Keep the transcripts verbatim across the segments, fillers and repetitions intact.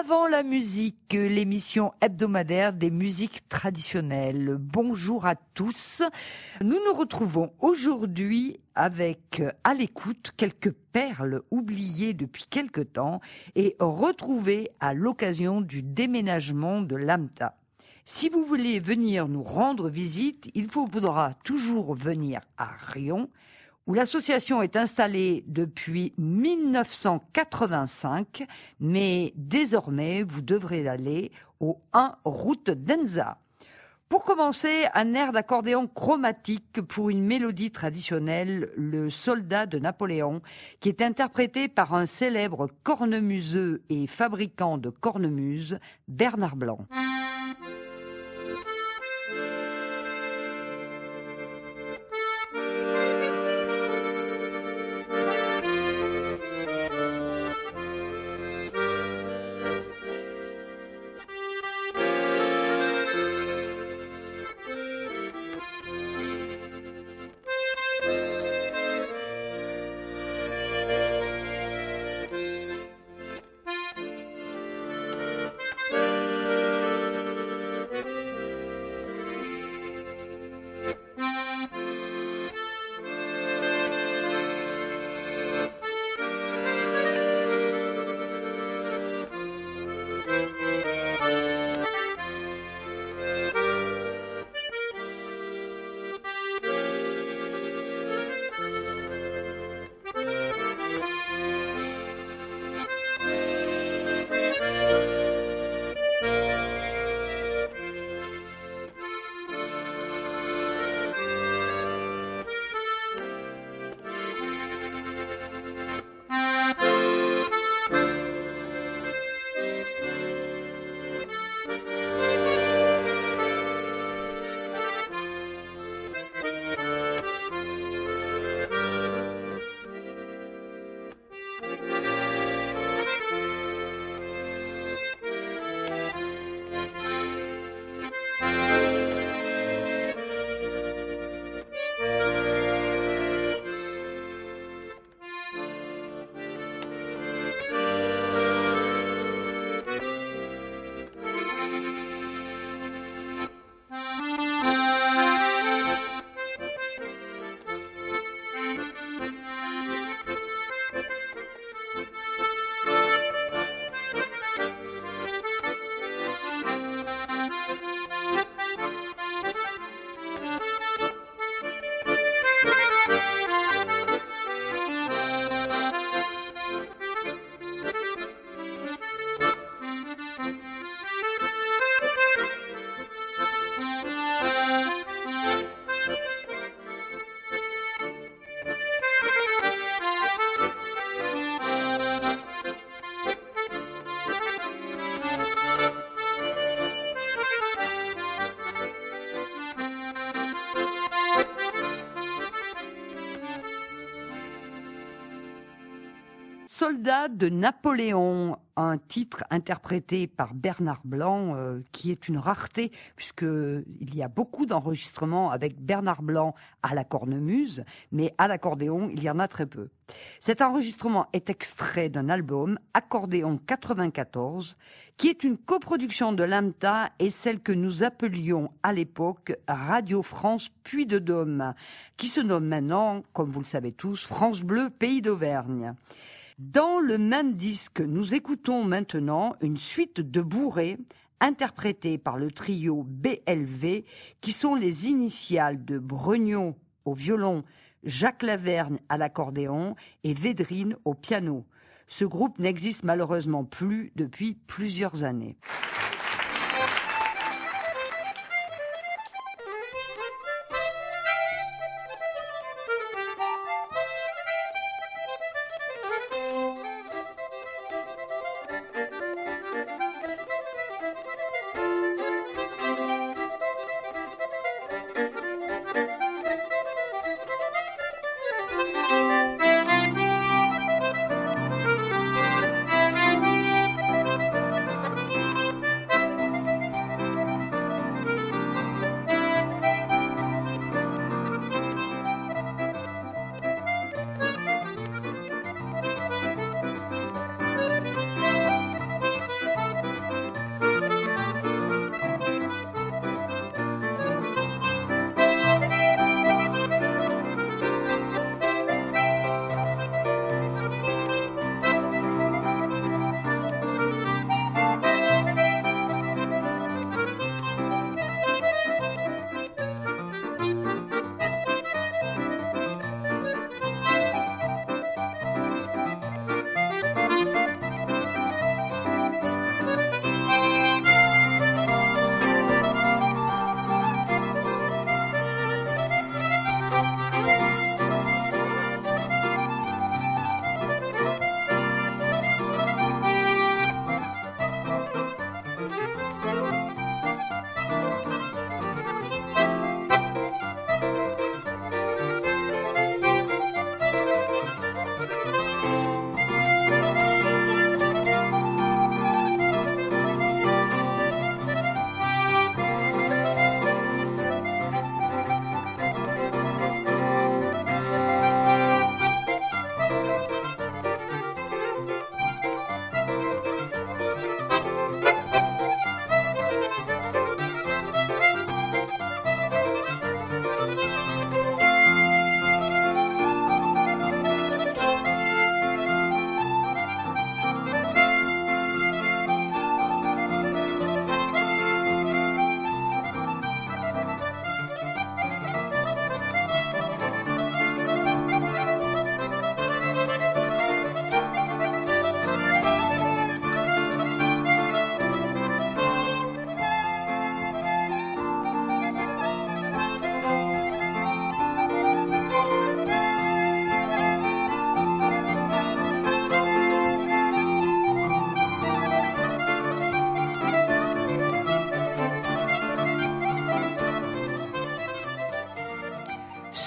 Avant la musique, l'émission hebdomadaire des musiques traditionnelles. Bonjour à tous. Nous nous retrouvons aujourd'hui avec à l'écoute quelques perles oubliées depuis quelque temps et retrouvées à l'occasion du déménagement de l'A M T A. Si vous voulez venir nous rendre visite, il vous faudra toujours venir à Riom, où l'association est installée depuis mille neuf cent quatre-vingt-cinq, mais désormais, vous devrez aller au un route d'Enza. Pour commencer, un air d'accordéon chromatique pour une mélodie traditionnelle, le Soldat de Napoléon, qui est interprété par un célèbre cornemuseux et fabricant de cornemuses, Bernard Blanc. Soldat de Napoléon, un titre interprété par Bernard Blanc, euh, qui est une rareté, puisqu'il y a beaucoup d'enregistrements avec Bernard Blanc à la cornemuse, mais à l'accordéon, il y en a très peu. Cet enregistrement est extrait d'un album, Accordéon quatre-vingt-quatorze, qui est une coproduction de l'A M T A et celle que nous appelions à l'époque Radio France Puy de Dôme, qui se nomme maintenant, comme vous le savez tous, France Bleu Pays d'Auvergne. Dans le même disque, nous écoutons maintenant une suite de bourrées interprétées par le trio B L V, qui sont les initiales de Brognon au violon, Jacques Lavergne à l'accordéon et Védrine au piano. Ce groupe n'existe malheureusement plus depuis plusieurs années.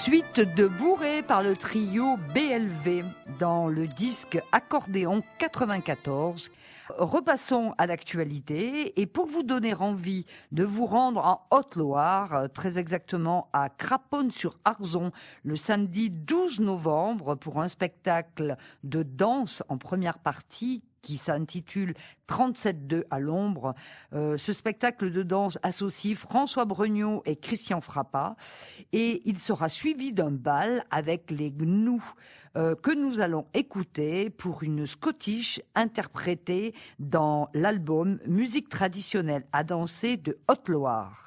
Suite de Bourré par le trio B L V dans le disque Accordéon quatre-vingt-quatorze. Repassons à l'actualité et pour vous donner envie de vous rendre en Haute-Loire, très exactement à Craponne-sur-Arzon, le samedi douze novembre pour un spectacle de danse en première partie qui s'intitule trente-sept deux à l'ombre. Euh, ce spectacle de danse associe François Breugnot et Christian Frappa et il sera suivi d'un bal avec les Gnous euh, que nous allons écouter pour une Scottish interprétée dans l'album Musique traditionnelle à danser de Haute-Loire.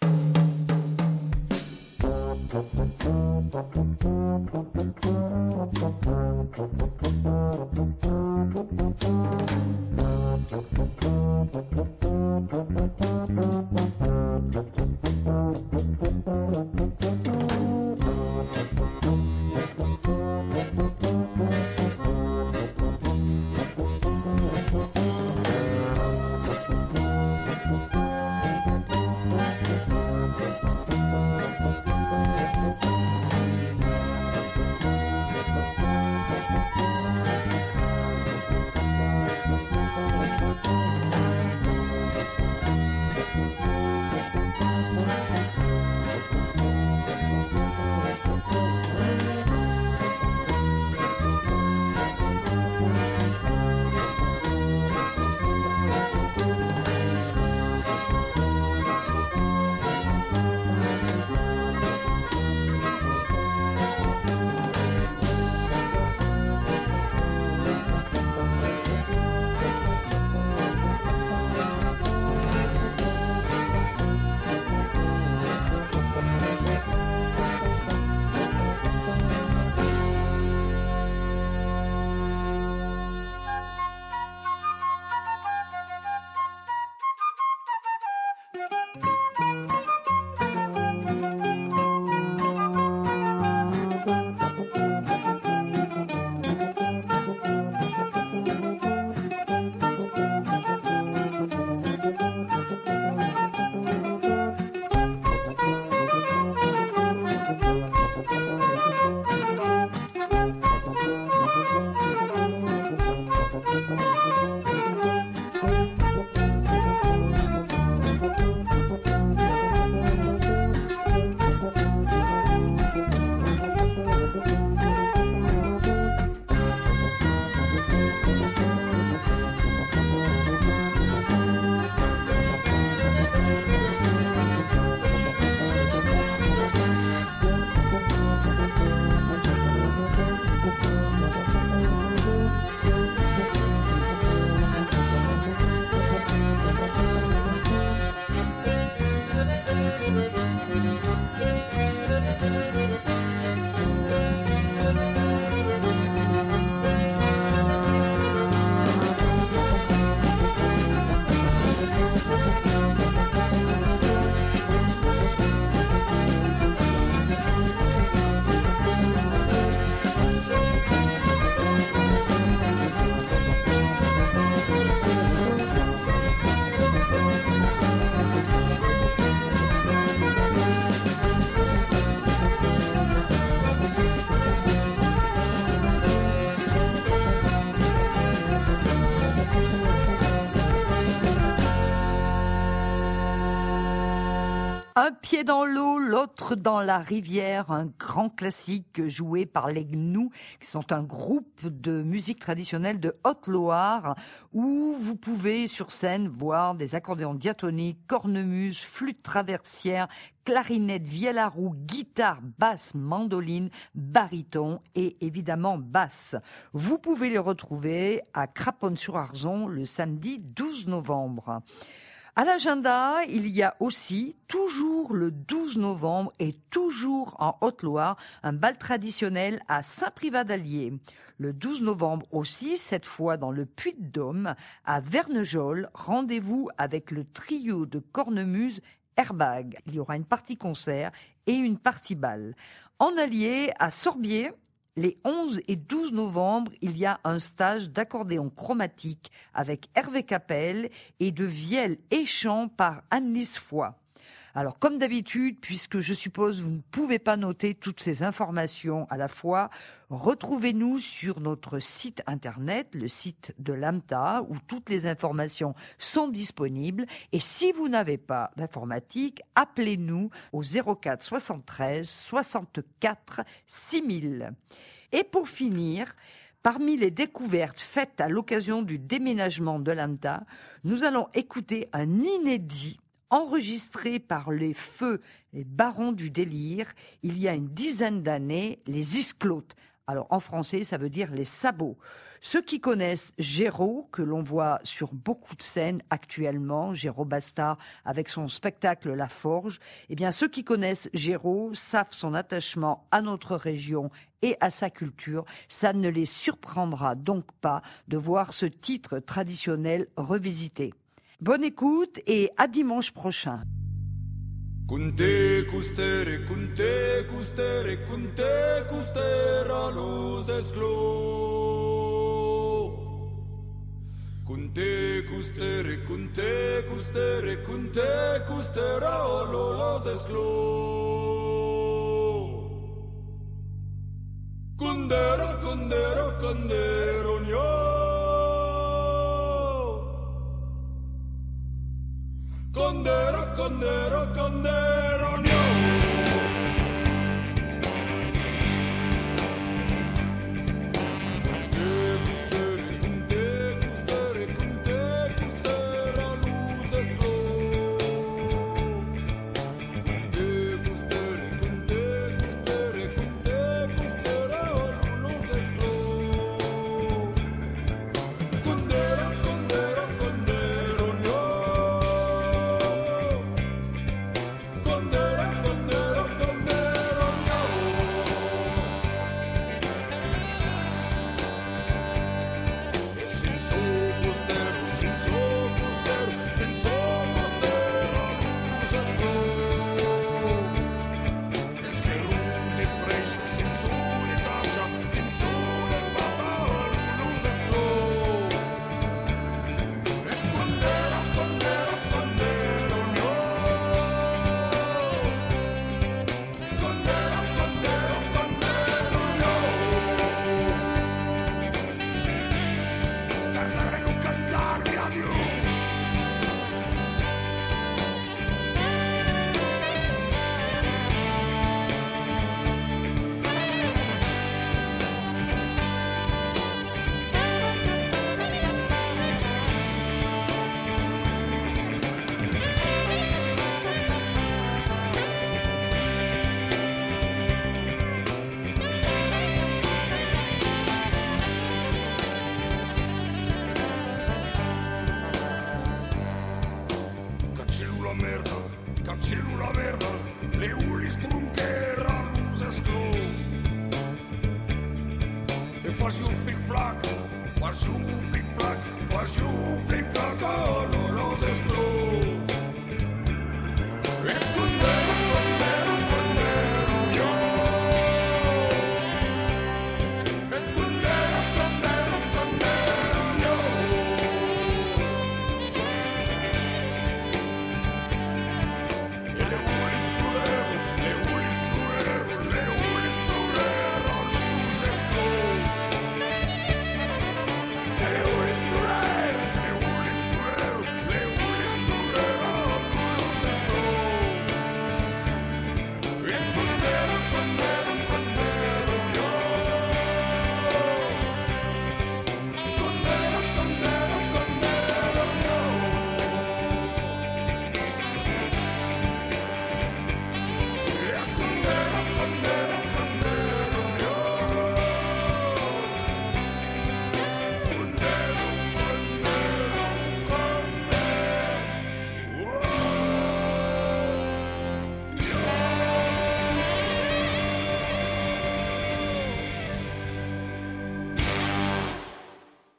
Un pied dans l'eau, l'autre dans la rivière, un grand classique joué par les Gnous, qui sont un groupe de musique traditionnelle de Haute-Loire, où vous pouvez sur scène voir des accordéons diatoniques, cornemuses, flûtes traversières, clarinette, vielle à roue, guitare, basse, mandoline, baryton et évidemment basse. Vous pouvez les retrouver à Craponne-sur-Arzon le samedi douze novembre. À l'agenda, il y a aussi, toujours le douze novembre et toujours en Haute-Loire, un bal traditionnel à Saint-Privat-d'Allier. Le douze novembre aussi, cette fois dans le Puy-de-Dôme, à Vernejols, rendez-vous avec le trio de cornemuse Airbag. Il y aura une partie concert et une partie bal. En Allier, à Sorbier, les onze et douze novembre, il y a un stage d'accordéon chromatique avec Hervé Capel et de vielle et chant par Anne-Lise Foy. Alors, comme d'habitude, puisque je suppose vous ne pouvez pas noter toutes ces informations à la fois, retrouvez-nous sur notre site internet, le site de l'AMTA, où toutes les informations sont disponibles. Et si vous n'avez pas d'informatique, appelez-nous au zéro quatre soixante-treize soixante-quatre six mille. Et pour finir, parmi les découvertes faites à l'occasion du déménagement de l'AMTA, nous allons écouter un inédit enregistré par les feux, les barons du délire, il y a une dizaine d'années, les Isclotes. Alors en français, ça veut dire les sabots. Ceux qui connaissent Géraud, que l'on voit sur beaucoup de scènes actuellement, Géraud Bastard avec son spectacle La Forge, eh bien ceux qui connaissent Géraud savent son attachement à notre région et à sa culture. Ça ne les surprendra donc pas de voir ce titre traditionnel revisité. Bonne écoute et à dimanche prochain. Kunte kustere, kunte kustere, kunte kustera los esclo. Kunte kustere, kunte kustere, kunte kustera los esclo. Kundera, kundera, kundero nyo. Condero, condero, condero, no. Cellula verda, le ulis trunchera, luz esclo. E faz o flic-flac, faz o flic-flac, faz o flic-flac.